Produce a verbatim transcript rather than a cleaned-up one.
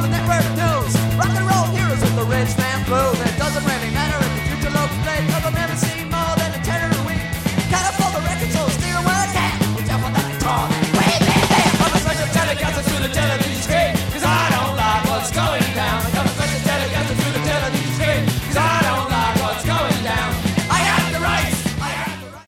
the network news. Rock and roll heroes with the rich man blues. It doesn't really matter